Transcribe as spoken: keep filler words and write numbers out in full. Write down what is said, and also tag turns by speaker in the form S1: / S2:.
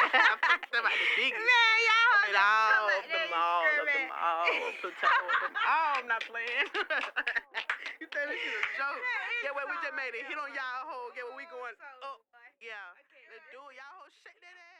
S1: Them about the biggest.
S2: Man, y'all
S1: I mean, all of them, all of them,
S2: screaming.
S1: all Plateau, them, all. I'm not playing. You think this is a joke? Yeah, well, we just made a hit on y'all hoe. Yeah, well, we going up. Yeah, let's do it. Y'all hoe shake that ass.